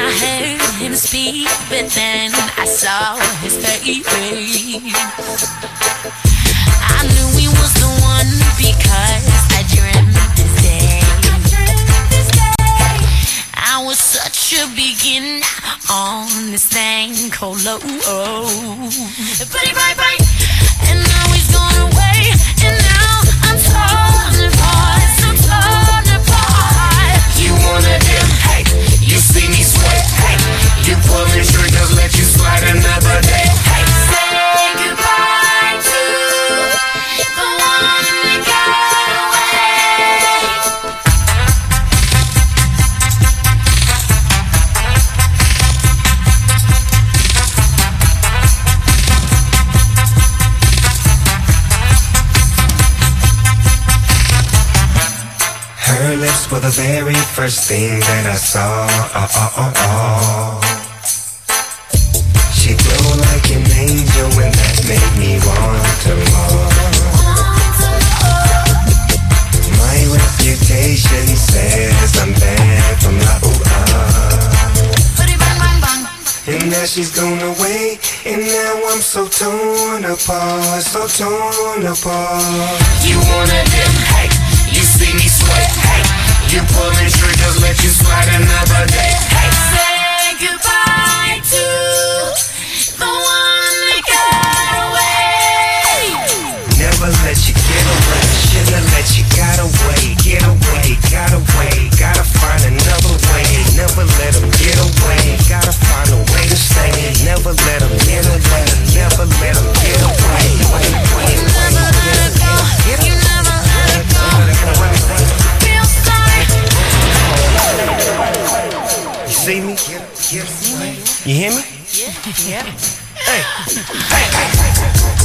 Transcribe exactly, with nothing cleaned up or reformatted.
heard him speak, but then I saw his face. I knew he was the one because I dreamt this day. I was such a beginner on this thing called love. Pretty bright, bright, and now he's gone away, and now I'm torn apart, so torn apart. You wanna dip, hey, you see me sweat, hey, you pulling triggers, let you slide another day, hey. Say goodbye to the one that got away. Her lips were the very first thing that I saw. Oh, oh, oh, oh. She glowed like an angel, and that made me want to more. My reputation says I'm bad from la ooh ah. And now she's gone away, and now I'm so torn apart, so torn apart. You wanna dip, hey, you see me sweat, hey, you pulling triggers, let you slide another day, hey. Say goodbye to the one that got away. Never let you get away, shouldn't let you got away, get away, got away, gotta find another way. Never let them get away, gotta find a way to stay. Never let them get away, never let them get away. Wait, wait, wait, Never let it go, you never let it go. Feel sorry. You see me? Get, get away. You hear me? Yeah, yeah. Hey, hey, hey.